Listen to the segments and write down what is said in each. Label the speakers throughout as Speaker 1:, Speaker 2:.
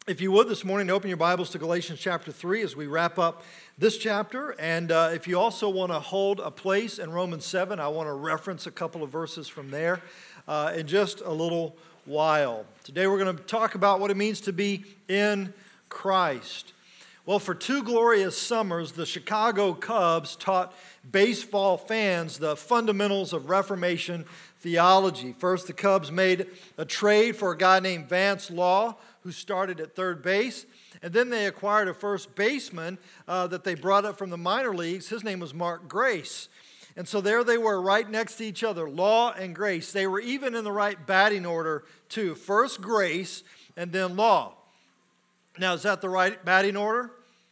Speaker 1: If you would this morning, open your Bibles to Galatians chapter 3 as we wrap up this chapter. And if you also want to hold a place in Romans 7, I want to reference a couple of verses from there in just a little while. Today we're going to talk about what it means to be in Christ. Well, for 2 glorious summers, the Chicago Cubs taught baseball fans the fundamentals of Reformation theology. First, the Cubs made a trade for a guy named Vance Law, who started at third base. And then they acquired a first baseman that they brought up from the minor leagues. His name was Mark Grace. And so there they were right next to each other, Law and Grace. They were even in the right batting order too. First Grace and then Law. Now, is that the right batting order?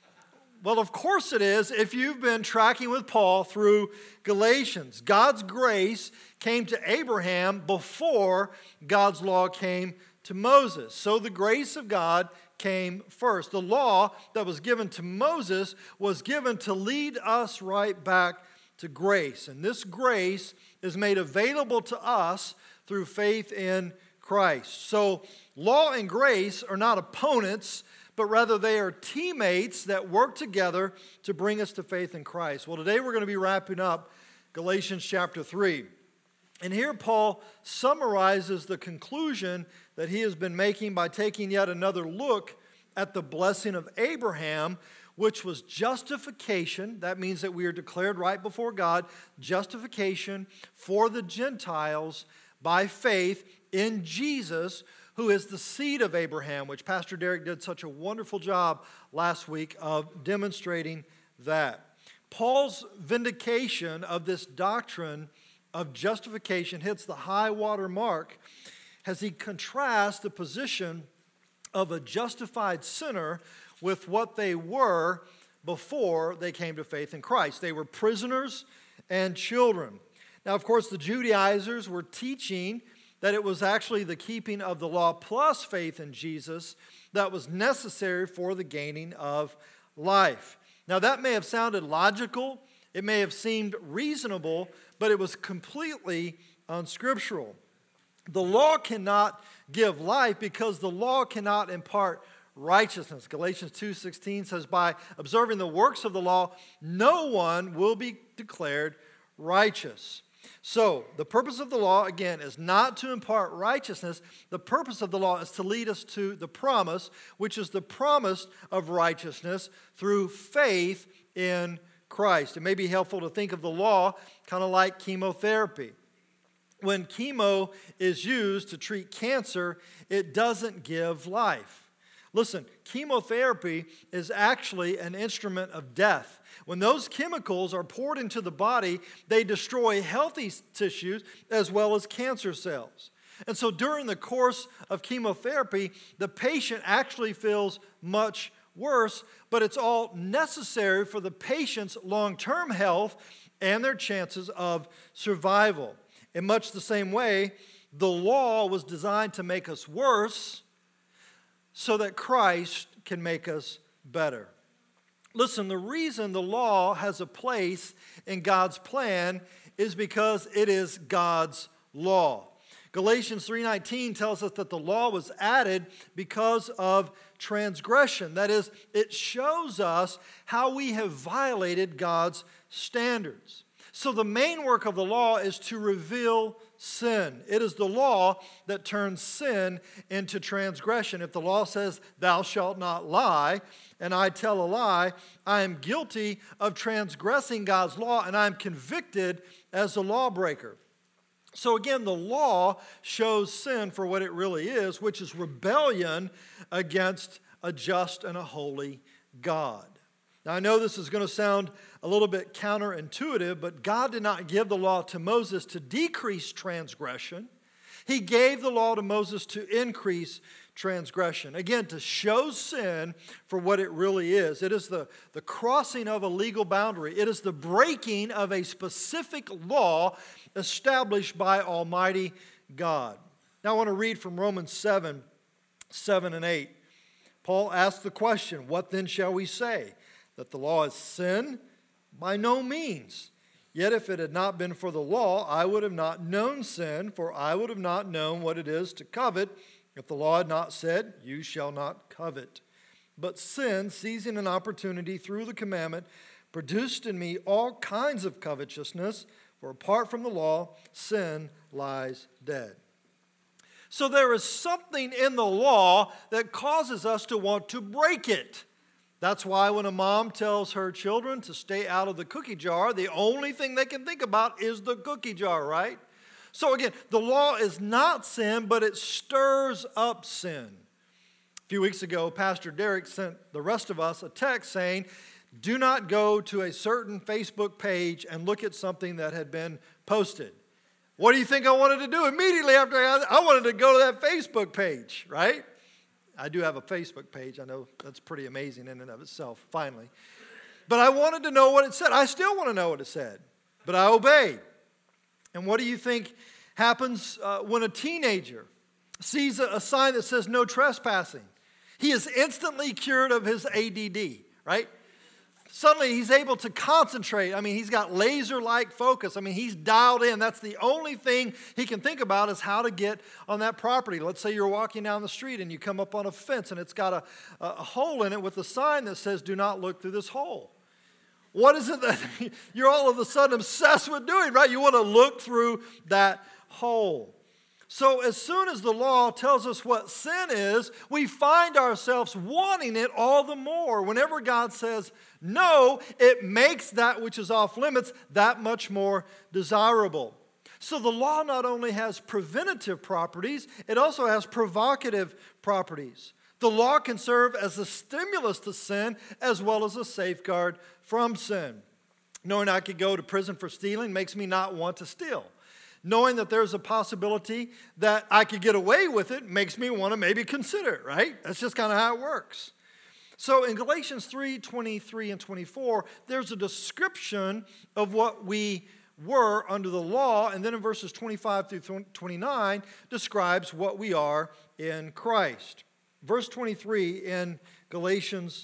Speaker 1: Well, of course it is if you've been tracking with Paul through Galatians. God's grace came to Abraham before God's law came to Moses. So the grace of God came first. The law that was given to Moses was given to lead us right back to grace. And this grace is made available to us through faith in Christ. So law and grace are not opponents, but rather they are teammates that work together to bring us to faith in Christ. Well, today we're going to be wrapping up Galatians chapter 3. And here Paul summarizes the conclusion that he has been making by taking yet another look at the blessing of Abraham, which was justification. That means that we are declared right before God, justification for the Gentiles by faith in Jesus, who is the seed of Abraham, which Pastor Derek did such a wonderful job last week of demonstrating that. Paul's vindication of this doctrine of justification hits the high water mark as he contrasts the position of a justified sinner with what they were before they came to faith in Christ. They were prisoners and children. Now, of course, the Judaizers were teaching that it was actually the keeping of the law plus faith in Jesus that was necessary for the gaining of life. Now, that may have sounded logical, it may have seemed reasonable, but it was completely unscriptural. The law cannot give life because the law cannot impart righteousness. Galatians 2:16 says, by observing the works of the law, no one will be declared righteous. So, the purpose of the law, again, is not to impart righteousness. The purpose of the law is to lead us to the promise, which is the promise of righteousness through faith in Christ. It may be helpful to think of the law kind of like chemotherapy. When chemo is used to treat cancer, it doesn't give life. Listen, chemotherapy is actually an instrument of death. When those chemicals are poured into the body, they destroy healthy tissues as well as cancer cells. And so during the course of chemotherapy, the patient actually feels much worse, but it's all necessary for the patient's long-term health and their chances of survival. In much the same way, the law was designed to make us worse so that Christ can make us better. Listen, the reason the law has a place in God's plan is because it is God's law. Galatians 3:19 tells us that the law was added because of transgression. That is, it shows us how we have violated God's standards. So the main work of the law is to reveal sin. It is the law that turns sin into transgression. If the law says, thou shalt not lie, and I tell a lie, I am guilty of transgressing God's law, and I am convicted as a lawbreaker. So again, the law shows sin for what it really is, which is rebellion against a just and a holy God. Now, I know this is going to sound a little bit counterintuitive, but God did not give the law to Moses to decrease transgression. He gave the law to Moses to increase transgression. Again, to show sin for what it really is. It is the crossing of a legal boundary. It is the breaking of a specific law established by Almighty God. Now I want to read from Romans 7 and 8. Paul asks the question, what then shall we say? That the law is sin? By no means. Yet if it had not been for the law, I would have not known sin, for I would have not known what it is to covet if the law had not said, you shall not covet. But sin, seizing an opportunity through the commandment, produced in me all kinds of covetousness, for apart from the law, sin lies dead. So there is something in the law that causes us to want to break it. That's why when a mom tells her children to stay out of the cookie jar, the only thing they can think about is the cookie jar, right? So again, the law is not sin, but it stirs up sin. A few weeks ago, Pastor Derek sent the rest of us a text saying, do not go to a certain Facebook page and look at something that had been posted. What do you think I wanted to do immediately after I wanted to go to that Facebook page, right? I do have a Facebook page. I know that's pretty amazing in and of itself, finally. But I wanted to know what it said. I still want to know what it said, but I obeyed. And what do you think happens when a teenager sees a sign that says no trespassing? He is instantly cured of his ADD, right? Suddenly he's able to concentrate. I mean, he's got laser-like focus. I mean, he's dialed in. That's the only thing he can think about is how to get on that property. Let's say you're walking down the street and you come up on a fence and it's got a hole in it with a sign that says, do not look through this hole. What is it that you're all of a sudden obsessed with doing, right? You want to look through that hole. So as soon as the law tells us what sin is, we find ourselves wanting it all the more. Whenever God says no, it makes that which is off limits that much more desirable. So the law not only has preventative properties, it also has provocative properties. The law can serve as a stimulus to sin as well as a safeguard from sin. Knowing I could go to prison for stealing makes me not want to steal. Knowing that there's a possibility that I could get away with it makes me want to maybe consider it, right? That's just kind of how it works. So in Galatians 3:23 and 24, there's a description of what we were under the law, and then in verses 25 through 29 describes what we are in Christ. Verse 23 in Galatians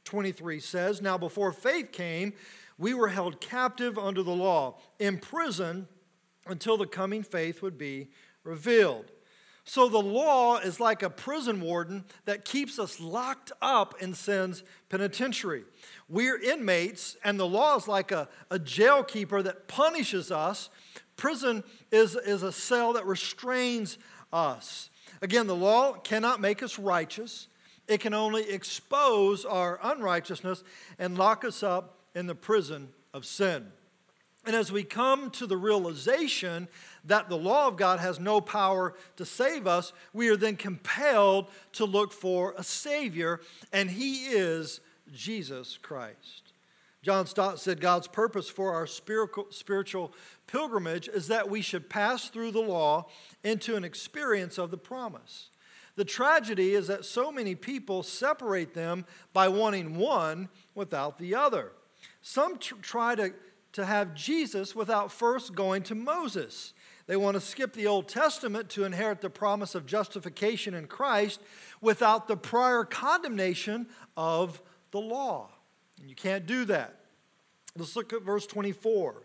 Speaker 1: 23 says, now before faith came, we were held captive under the law, in prison until the coming faith would be revealed. So the law is like a prison warden that keeps us locked up in sin's penitentiary. We're inmates, and the law is like a jail keeper that punishes us. Prison is a cell that restrains us. Again, the law cannot make us righteous. It can only expose our unrighteousness and lock us up in the prison of sin. And as we come to the realization that the law of God has no power to save us, we are then compelled to look for a Savior, and He is Jesus Christ. John Stott said God's purpose for our spiritual pilgrimage is that we should pass through the law into an experience of the promise. The tragedy is that so many people separate them by wanting one without the other. Some try to have Jesus without first going to Moses. They want to skip the Old Testament to inherit the promise of justification in Christ without the prior condemnation of the law. And you can't do that. Let's look at verse 24.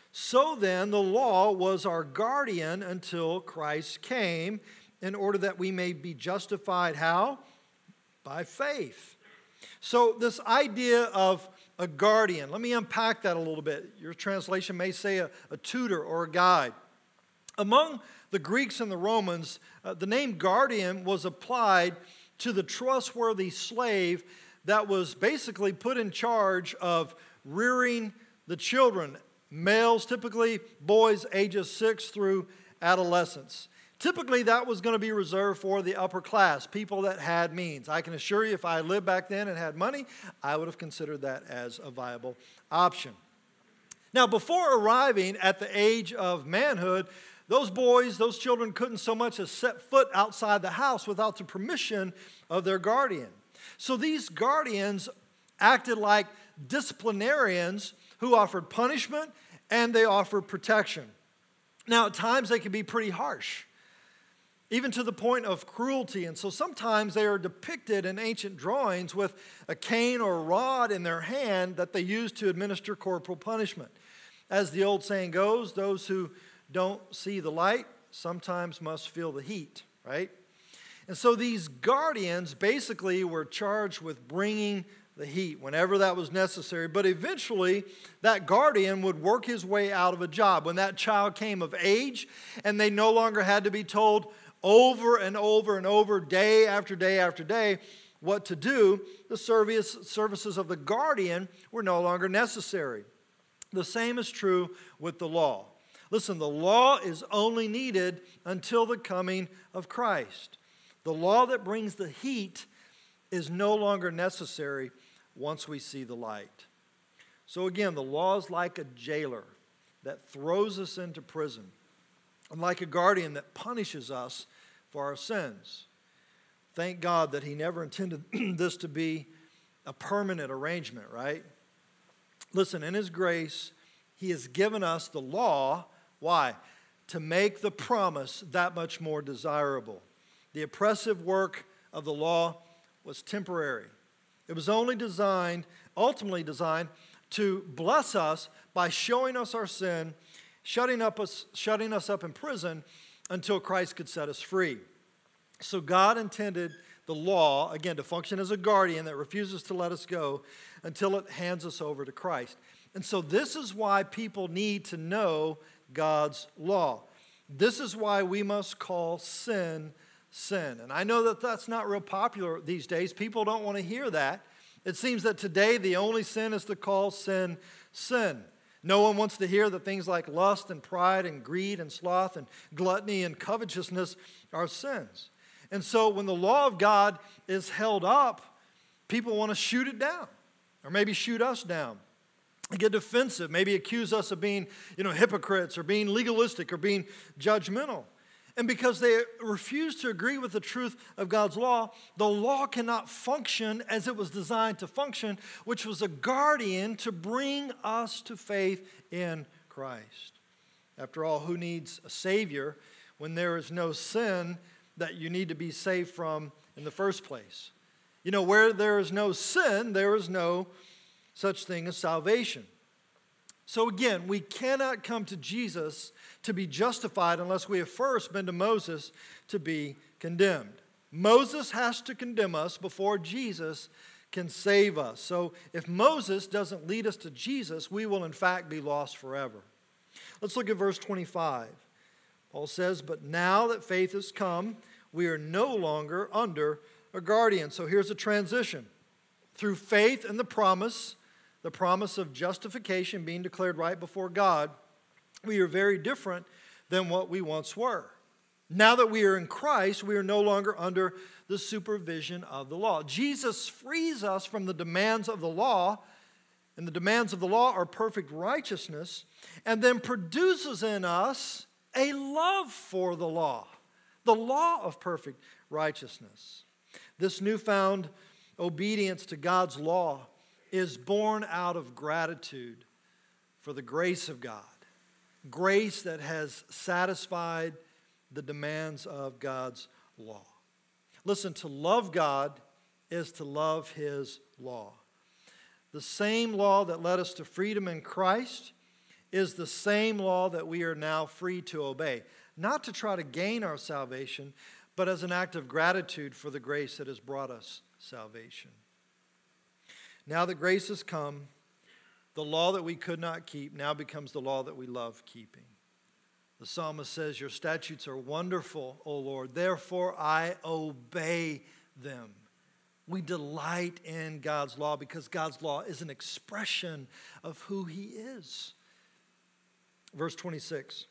Speaker 1: So then, the law was our guardian until Christ came, in order that we may be justified how? By faith. So this idea of a guardian, let me unpack that a little bit. Your translation may say a tutor or a guide. Among the Greeks and the Romans, the name guardian was applied to the trustworthy slave that was basically put in charge of rearing the children, males, typically boys ages 6 through adolescence. Typically, that was going to be reserved for the upper class, people that had means. I can assure you, if I lived back then and had money, I would have considered that as a viable option. Now, before arriving at the age of manhood, those boys, those children couldn't so much as set foot outside the house without the permission of their guardian. So these guardians acted like disciplinarians who offered punishment and they offered protection. Now, at times they can be pretty harsh, even to the point of cruelty. And so sometimes they are depicted in ancient drawings with a cane or a rod in their hand that they use to administer corporal punishment. As the old saying goes, those who don't see the light sometimes must feel the heat, right? And so these guardians basically were charged with bringing the heat whenever that was necessary. But eventually, that guardian would work his way out of a job. When that child came of age and they no longer had to be told over and over and over, day after day after day, what to do, the services of the guardian were no longer necessary. The same is true with the law. Listen, the law is only needed until the coming of Christ. The law that brings the heat is no longer necessary once we see the light. So again, the law is like a jailer that throws us into prison, and like a guardian that punishes us for our sins. Thank God that He never intended this to be a permanent arrangement, right? Listen, in His grace, He has given us the law. Why? To make the promise that much more desirable. The oppressive work of the law was temporary. It was only ultimately designed to bless us by showing us our sin, shutting us up in prison until Christ could set us free. So God intended the law, again, to function as a guardian that refuses to let us go until it hands us over to Christ. And so this is why people need to know God's law. This is why we must call sin, sin. And I know that that's not real popular these days. People don't want to hear that. It seems that today the only sin is to call sin, sin. No one wants to hear that things like lust and pride and greed and sloth and gluttony and covetousness are sins. And so when the law of God is held up, people want to shoot it down, or maybe shoot us down. They get defensive, maybe accuse us of being, hypocrites or being legalistic or being judgmental. And because they refuse to agree with the truth of God's law, the law cannot function as it was designed to function, which was a guardian to bring us to faith in Christ. After all, who needs a Savior when there is no sin that you need to be saved from in the first place? Where there is no sin, there is no such thing as salvation. So again, we cannot come to Jesus to be justified unless we have first been to Moses to be condemned. Moses has to condemn us before Jesus can save us. So if Moses doesn't lead us to Jesus, we will in fact be lost forever. Let's look at verse 25. Paul says, "But now that faith has come, we are no longer under a guardian." So here's a transition. Through faith and the promise of justification, being declared right before God, we are very different than what we once were. Now that we are in Christ, we are no longer under the supervision of the law. Jesus frees us from the demands of the law, and the demands of the law are perfect righteousness, and then produces in us a love for the law of perfect righteousness. This newfound obedience to God's law is born out of gratitude for the grace of God, grace that has satisfied the demands of God's law. Listen, to love God is to love His law. The same law that led us to freedom in Christ is the same law that we are now free to obey, not to try to gain our salvation, but as an act of gratitude for the grace that has brought us salvation. Now that grace has come, the law that we could not keep now becomes the law that we love keeping. The psalmist says, "Your statutes are wonderful, O Lord, therefore I obey them." We delight in God's law because God's law is an expression of who He is. Verse 26.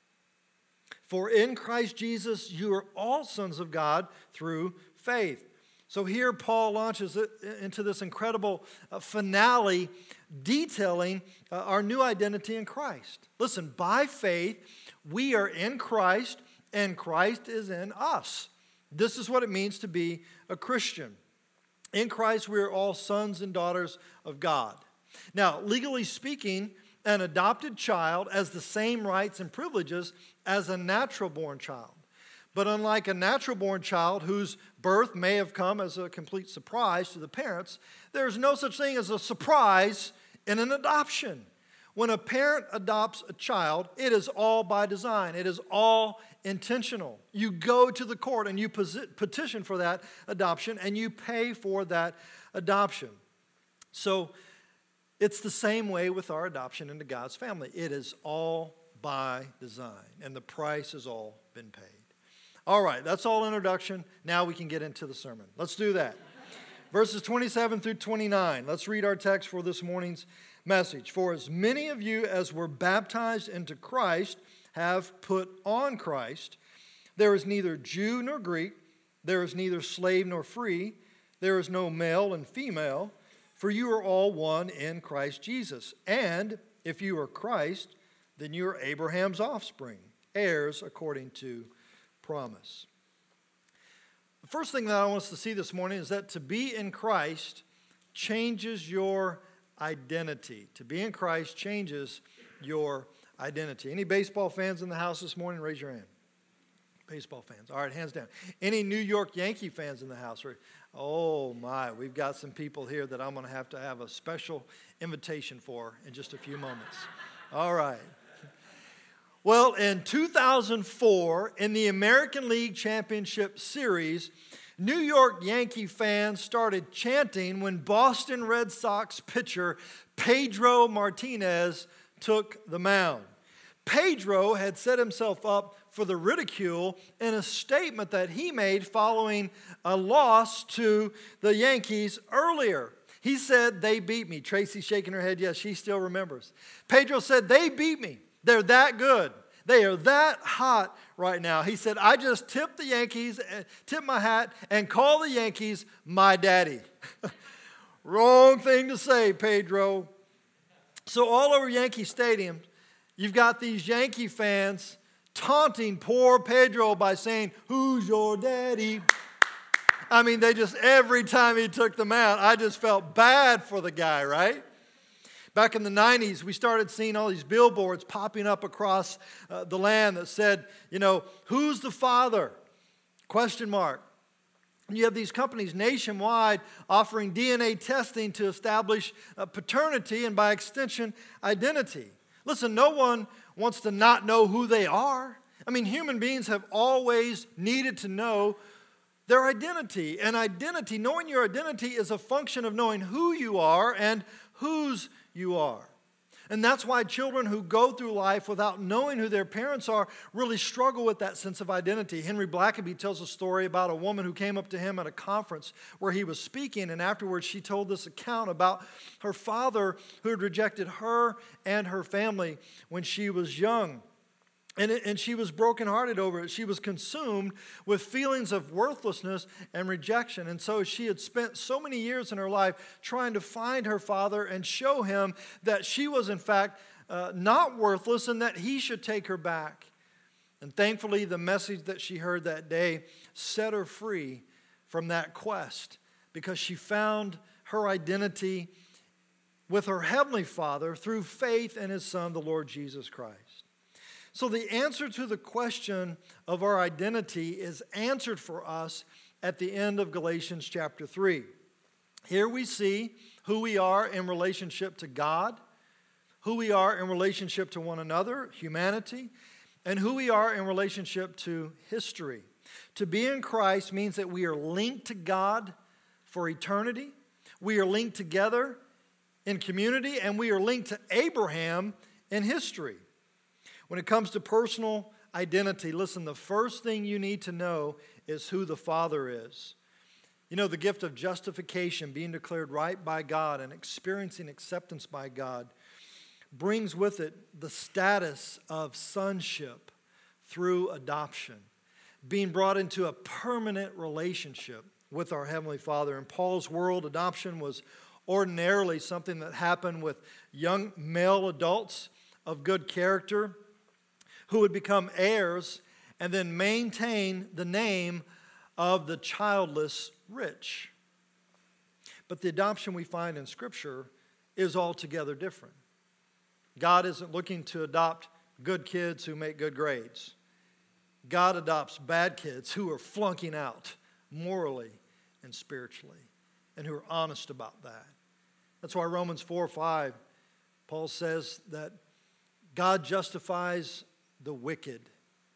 Speaker 1: "For in Christ Jesus you are all sons of God through faith." So here Paul launches into this incredible finale detailing our new identity in Christ. Listen, by faith we are in Christ and Christ is in us. This is what it means to be a Christian. In Christ we are all sons and daughters of God. Now, legally speaking, an adopted child has the same rights and privileges as a natural-born child. But unlike a natural-born child whose birth may have come as a complete surprise to the parents, there's no such thing as a surprise in an adoption. When a parent adopts a child, it is all by design. It is all intentional. You go to the court and you petition for that adoption and you pay for that adoption. So it's the same way with our adoption into God's family. It is all by design, and the price has all been paid. All right, that's all introduction. Now we can get into the sermon. Let's do that. Verses 27 through 29. Let's read our text for this morning's message. For as many of you as were baptized into Christ have put on Christ. There is neither Jew nor Greek. There is neither slave nor free. There is no male and female. For you are all one in Christ Jesus. And if you are Christ, then you are Abraham's offspring, heirs according to promise. The first thing that I want us to see this morning is that to be in Christ changes your identity. To be in Christ changes your identity. Any baseball fans in the house this morning? Raise your hand. Baseball fans. All right, hands down. Any New York Yankee fans in the house? Oh my, we've got some people here that I'm going to have a special invitation for in just a few moments. All right. Well, in 2004, in the American League Championship Series, New York Yankee fans started chanting when Boston Red Sox pitcher Pedro Martinez took the mound. Pedro had set himself up for the ridicule in a statement that he made following a loss to the Yankees earlier. He said, "They beat me." Tracy's shaking her head. Yes, she still remembers. Pedro said, "They beat me. They're that good. They are that hot right now." He said, "I just tipped the Yankees, tipped my hat, and call the Yankees my daddy." Wrong thing to say, Pedro. So all over Yankee Stadium, you've got these Yankee fans taunting poor Pedro by saying, "Who's your daddy?" I mean, every time he took them out, I just felt bad for the guy, right? Back in the 90s, we started seeing all these billboards popping up across the land that said, "Who's the father?" Question mark. And you have these companies nationwide offering DNA testing to establish paternity and, by extension, identity. Listen, no one wants to not know who they are. I mean, human beings have always needed to know their identity. And identity, knowing your identity, is a function of knowing who you are and whose you are. And that's why children who go through life without knowing who their parents are really struggle with that sense of identity. Henry Blackaby tells a story about a woman who came up to him at a conference where he was speaking, and afterwards she told this account about her father who had rejected her and her family when she was young. And she was brokenhearted over it. She was consumed with feelings of worthlessness and rejection. And so she had spent so many years in her life trying to find her father and show him that she was, in fact, not worthless and that he should take her back. And thankfully, the message that she heard that day set her free from that quest, because she found her identity with her Heavenly Father through faith in His Son, the Lord Jesus Christ. So the answer to the question of our identity is answered for us at the end of Galatians chapter 3. Here we see who we are in relationship to God, who we are in relationship to one another, humanity, and who we are in relationship to history. To be in Christ means that we are linked to God for eternity, we are linked together in community, and we are linked to Abraham in history. When it comes to personal identity, listen, the first thing you need to know is who the Father is. The gift of justification, being declared right by God and experiencing acceptance by God, brings with it the status of sonship through adoption, being brought into a permanent relationship with our Heavenly Father. In Paul's world, adoption was ordinarily something that happened with young male adults of good character who would become heirs and then maintain the name of the childless rich. But the adoption we find in Scripture is altogether different. God isn't looking to adopt good kids who make good grades. God adopts bad kids who are flunking out morally and spiritually and who are honest about that. That's why Romans 4:5, Paul says that God justifies the wicked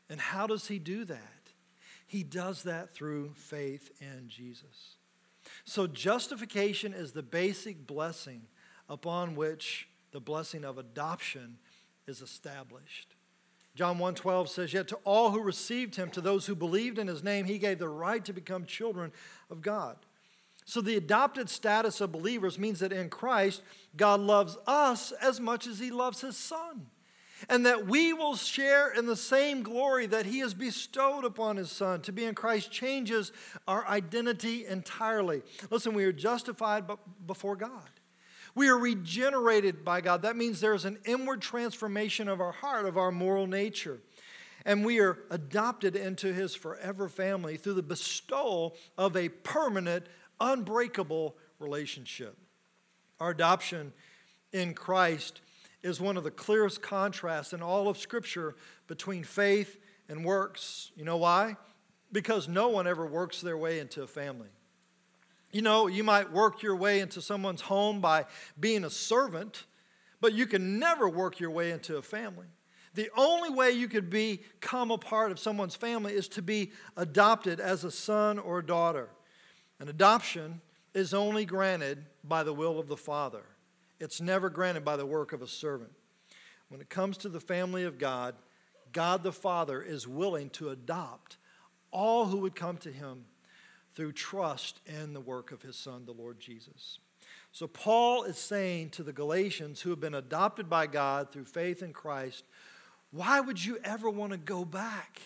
Speaker 1: And how does he do that? He does that through faith in Jesus. So justification is the basic blessing upon which the blessing of adoption is established. John 1:12 says, "Yet to all who received him, to those who believed in his name, he gave the right to become children of God." So the adopted status of believers means that in Christ, God loves us as much as he loves his Son, and that we will share in the same glory that he has bestowed upon his Son. To be in Christ changes our identity entirely. Listen, we are justified before God. We are regenerated by God. That means there's an inward transformation of our heart, of our moral nature. And we are adopted into his forever family through the bestowal of a permanent, unbreakable relationship. Our adoption in Christ is one of the clearest contrasts in all of Scripture between faith and works. You know why? Because no one ever works their way into a family. You know, you might work your way into someone's home by being a servant, but you can never work your way into a family. The only way you could become a part of someone's family is to be adopted as a son or a daughter. An adoption is only granted by the will of the Father. It's never granted by the work of a servant. When it comes to the family of God, God the Father is willing to adopt all who would come to him through trust in the work of his Son, the Lord Jesus. So Paul is saying to the Galatians who have been adopted by God through faith in Christ, why would you ever want to go back?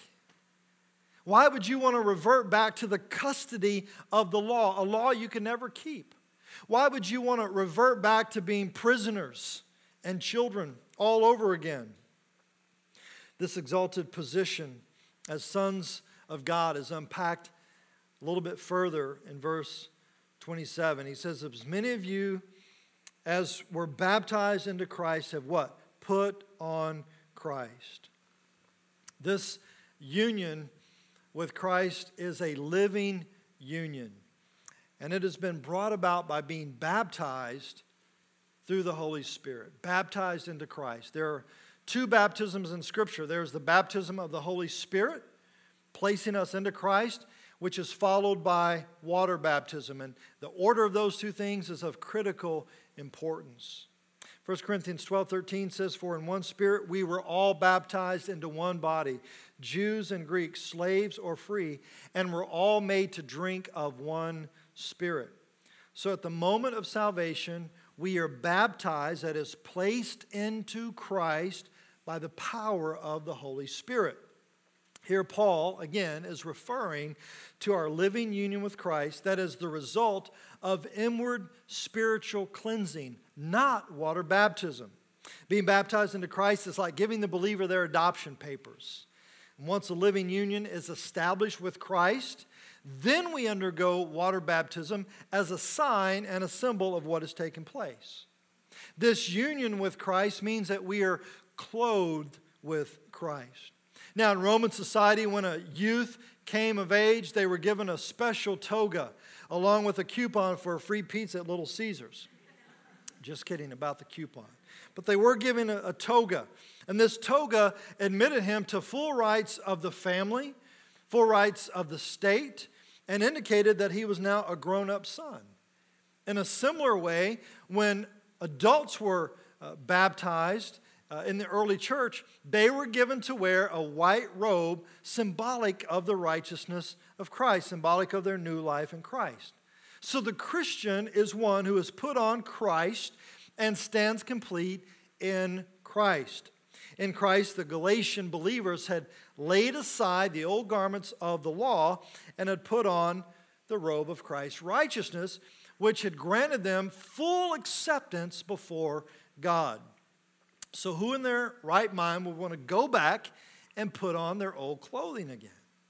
Speaker 1: Why would you want to revert back to the custody of the law, a law you can never keep? Why would you want to revert back to being prisoners and children all over again? This exalted position as sons of God is unpacked a little bit further in verse 27. He says, as many of you as were baptized into Christ have what? Put on Christ. This union with Christ is a living union. And it has been brought about by being baptized through the Holy Spirit. Baptized into Christ. There are two baptisms in Scripture. There's the baptism of the Holy Spirit, placing us into Christ, which is followed by water baptism. And the order of those two things is of critical importance. 1 Corinthians 12:13 says, for in one Spirit we were all baptized into one body, Jews and Greeks, slaves or free, and were all made to drink of one Spirit. So at the moment of salvation, we are baptized, that is, placed into Christ by the power of the Holy Spirit. Here Paul, again, is referring to our living union with Christ that is the result of inward spiritual cleansing, not water baptism. Being baptized into Christ is like giving the believer their adoption papers. And once a living union is established with Christ, then we undergo water baptism as a sign and a symbol of what has taken place. This union with Christ means that we are clothed with Christ. Now, in Roman society, when a youth came of age, they were given a special toga along with a coupon for a free pizza at Little Caesars. Just kidding about the coupon. But they were given a toga. And this toga admitted him to full rights of the family, full rights of the state, and indicated that he was now a grown-up son. In a similar way, when adults were baptized in the early church, they were given to wear a white robe symbolic of the righteousness of Christ, symbolic of their new life in Christ. So the Christian is one who has put on Christ and stands complete in Christ. In Christ, the Galatian believers had laid aside the old garments of the law and had put on the robe of Christ's righteousness, which had granted them full acceptance before God. So who in their right mind would want to go back and put on their old clothing again?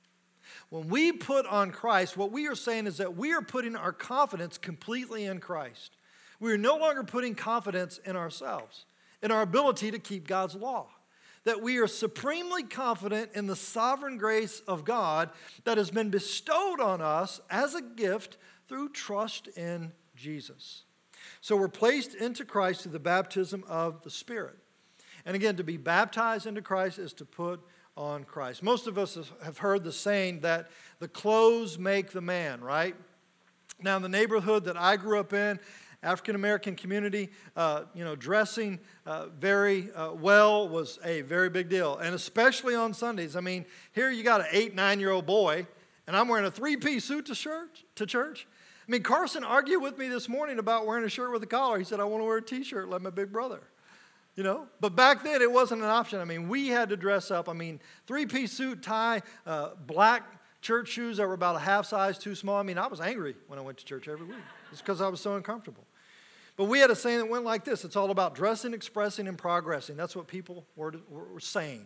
Speaker 1: When we put on Christ, what we are saying is that we are putting our confidence completely in Christ. We are no longer putting confidence in ourselves, in our ability to keep God's law. That we are supremely confident in the sovereign grace of God that has been bestowed on us as a gift through trust in Jesus. So we're placed into Christ through the baptism of the Spirit. And again, to be baptized into Christ is to put on Christ. Most of us have heard the saying that the clothes make the man, right? Now, in the neighborhood that I grew up in, African-American community, dressing very well was a very big deal. And especially on Sundays. I mean, here you got an 8, 9-year-old boy, and I'm wearing a 3-piece suit to church. I mean, Carson argued with me this morning about wearing a shirt with a collar. He said, I want to wear a T-shirt like my big brother. But back then it wasn't an option. I mean, we had to dress up. I mean, 3-piece suit, tie, black church shoes that were about a half size too small. I mean, I was angry when I went to church every week. It's because I was so uncomfortable. But we had a saying that went like this. It's all about dressing, expressing, and progressing. That's what people were saying,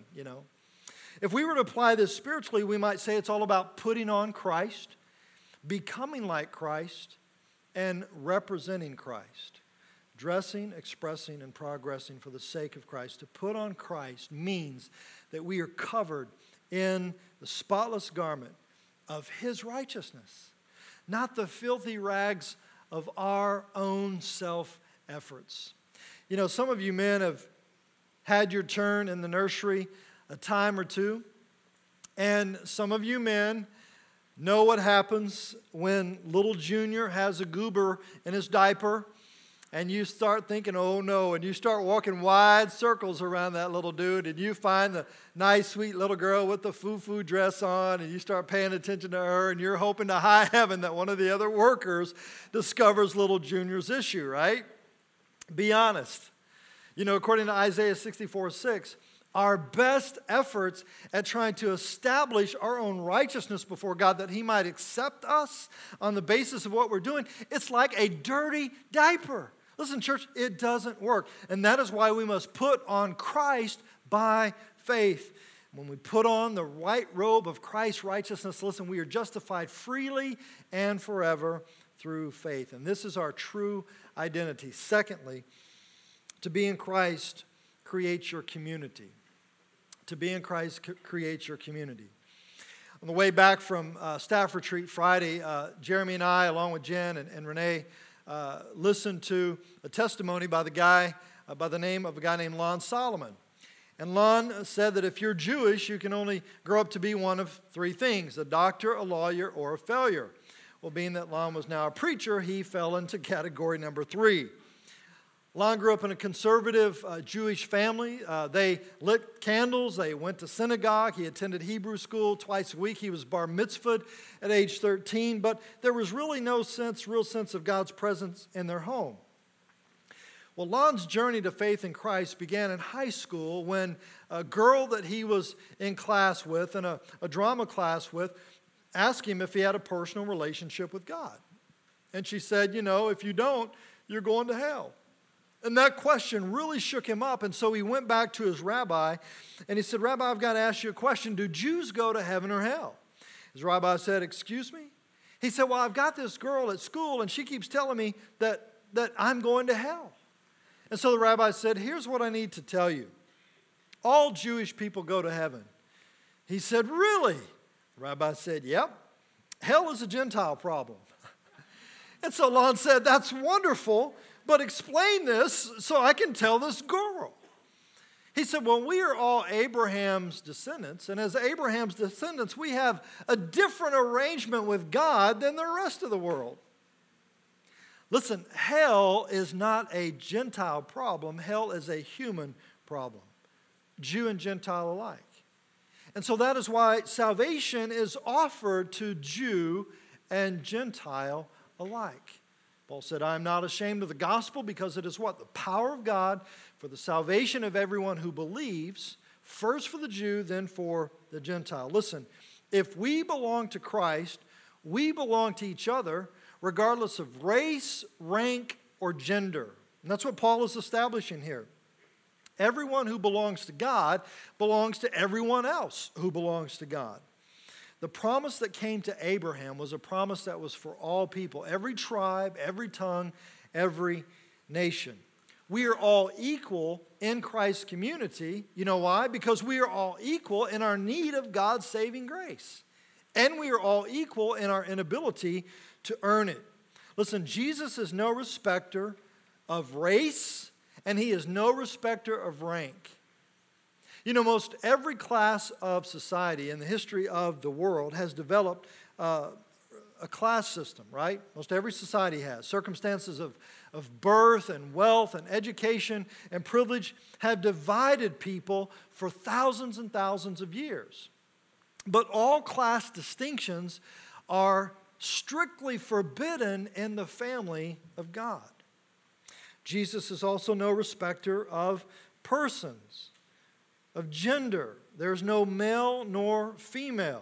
Speaker 1: If we were to apply this spiritually, we might say it's all about putting on Christ, becoming like Christ, and representing Christ. Dressing, expressing, and progressing for the sake of Christ. To put on Christ means that we are covered in the spotless garment of His righteousness, not the filthy rags of our own self-efforts. Some of you men have had your turn in the nursery a time or two, and some of you men know what happens when little Junior has a goober in his diaper. And you start thinking, oh no, and you start walking wide circles around that little dude, and you find the nice, sweet little girl with the foo-foo dress on, and you start paying attention to her, and you're hoping to high heaven that one of the other workers discovers little Junior's issue, right? Be honest. According to Isaiah 64:6, our best efforts at trying to establish our own righteousness before God, that He might accept us on the basis of what we're doing, it's like a dirty diaper. Listen, church, it doesn't work. And that is why we must put on Christ by faith. When we put on the white robe of Christ's righteousness, listen, we are justified freely and forever through faith. And this is our true identity. Secondly, to be in Christ creates your community. To be in Christ creates your community. On the way back from staff retreat Friday, Jeremy and I, along with Jen and Renee, listened to a testimony by the name of a guy named Lon Solomon. And Lon said that if you're Jewish, you can only grow up to be one of 3 things: a doctor, a lawyer, or a failure. Well, being that Lon was now a preacher, he fell into category number 3. Lon grew up in a conservative Jewish family. They lit candles. They went to synagogue. He attended Hebrew school twice a week. He was bar mitzvahed at age 13. But there was really no real sense of God's presence in their home. Well, Lon's journey to faith in Christ began in high school when a girl that he was in class with, in a drama class with, asked him if he had a personal relationship with God. And she said, if you don't, you're going to hell. And that question really shook him up, and so he went back to his rabbi, and he said, Rabbi, I've got to ask you a question. Do Jews go to heaven or hell? His rabbi said, excuse me? He said, well, I've got this girl at school, and she keeps telling me that I'm going to hell. And so the rabbi said, here's what I need to tell you. All Jewish people go to heaven. He said, really? The rabbi said, yep. Hell is a Gentile problem. And so Lon said, that's wonderful. But explain this so I can tell this girl. He said, well, we are all Abraham's descendants, and as Abraham's descendants, we have a different arrangement with God than the rest of the world. Listen, hell is not a Gentile problem. Hell is a human problem, Jew and Gentile alike. And so that is why salvation is offered to Jew and Gentile alike. Paul said, I am not ashamed of the gospel because it is what? The power of God for the salvation of everyone who believes, first for the Jew, then for the Gentile. Listen, if we belong to Christ, we belong to each other regardless of race, rank, or gender. And that's what Paul is establishing here. Everyone who belongs to God belongs to everyone else who belongs to God. The promise that came to Abraham was a promise that was for all people, every tribe, every tongue, every nation. We are all equal in Christ's community. You know why? Because we are all equal in our need of God's saving grace. And we are all equal in our inability to earn it. Listen, Jesus is no respecter of race, and He is no respecter of rank. You know, most every class of society in the history of the world has developed a class system, right? Most every society has. Circumstances of birth and wealth and education and privilege have divided people for thousands and thousands of years. But all class distinctions are strictly forbidden in the family of God. Jesus is also no respecter of persons, of gender. There's no male nor female.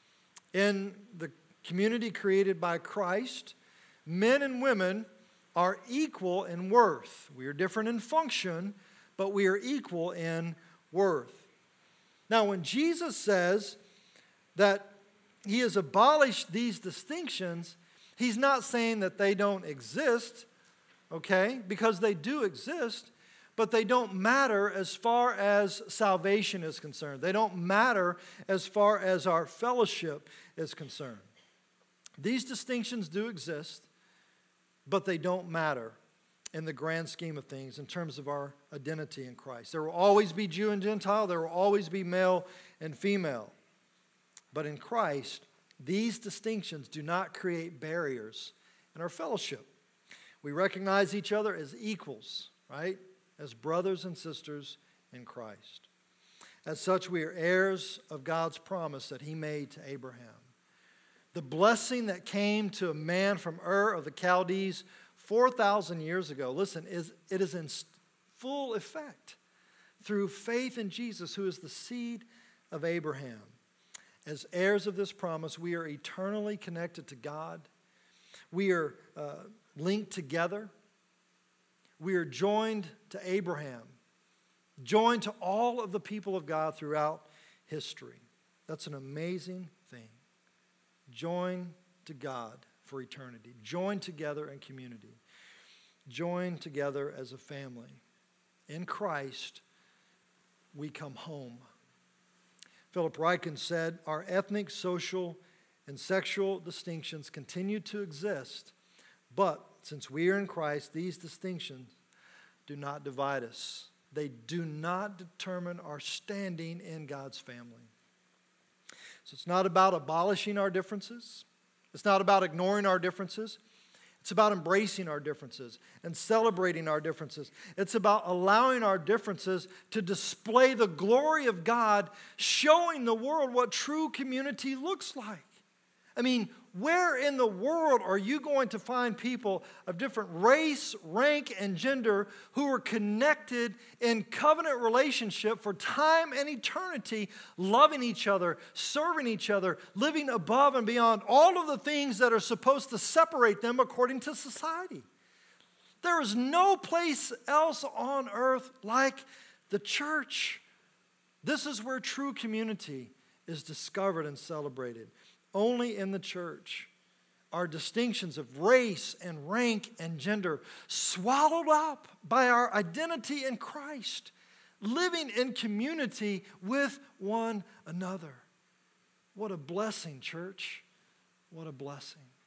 Speaker 1: In the community created by Christ, men and women are equal in worth. We are different in function, but we are equal in worth. Now, when Jesus says that he has abolished these distinctions, he's not saying that they don't exist, okay? Because they do exist, but they don't matter as far as salvation is concerned. They don't matter as far as our fellowship is concerned. These distinctions do exist, but they don't matter in the grand scheme of things in terms of our identity in Christ. There will always be Jew and Gentile. There will always be male and female. But in Christ, these distinctions do not create barriers in our fellowship. We recognize each other as equals, right? As brothers and sisters in Christ. As such, we are heirs of God's promise that he made to Abraham. The blessing that came to a man from Ur of the Chaldees 4,000 years ago, listen, it is in full effect through faith in Jesus, who is the seed of Abraham. As heirs of this promise, we are eternally connected to God. We are linked together. We are joined to Abraham, joined to all of the people of God throughout history. That's an amazing thing. Joined to God for eternity. Joined together in community. Joined together as a family. In Christ, we come home. Philip Ryken said, our ethnic, social, and sexual distinctions continue to exist, but since we are in Christ, these distinctions do not divide us. They do not determine our standing in God's family. So it's not about abolishing our differences. It's not about ignoring our differences. It's about embracing our differences and celebrating our differences. It's about allowing our differences to display the glory of God, showing the world what true community looks like. I mean, where in the world are you going to find people of different race, rank, and gender who are connected in covenant relationship for time and eternity, loving each other, serving each other, living above and beyond all of the things that are supposed to separate them according to society? There is no place else on earth like the church. This is where true community is discovered and celebrated. Only in the church are distinctions of race and rank and gender swallowed up by our identity in Christ, living in community with one another. What a blessing, church. What a blessing.